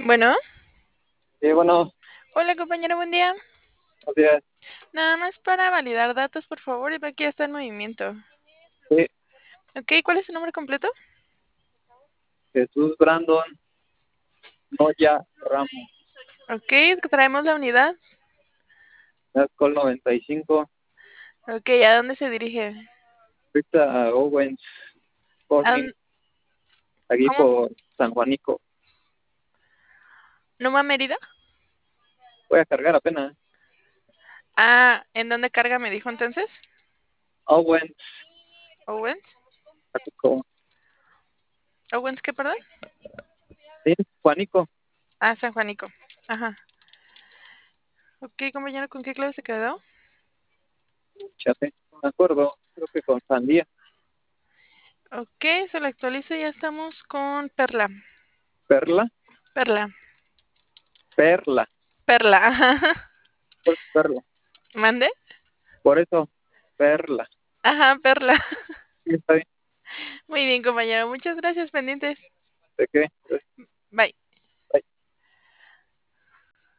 Bueno, Sí, bueno, hola compañero, buen día. buenos días. Nada más para validar datos, por favor, y ver que ya está en movimiento. Sí, Ok, ¿cuál es su nombre completo? Jesús Brandon Noya Ramos, Ok, traemos la unidad. Col 95, Ok, ¿a dónde se dirige? ahorita Owens ¿A Corning, dónde- aquí ¿Cómo? por San Juanico. ¿Numa Mérida? Voy a cargar apenas. Ah, ¿en dónde carga me dijo entonces? Owens, Owens. Juanico. ¿Owens qué, perdón? Sí, Juanico, Ah, San Juanico. Ajá. Ok, compañero, ¿con qué clave se quedó? chate, no me acuerdo, creo que con Sandía. Ok, se lo actualizo y ya estamos con Perla. Perla, Perla. Perla, Perla, ajá. pues Perla. ¿Mande? Por eso, Perla. Ajá, Perla. Sí, está bien. Muy bien, compañero. Muchas gracias, pendientes. ¿De qué? Bye.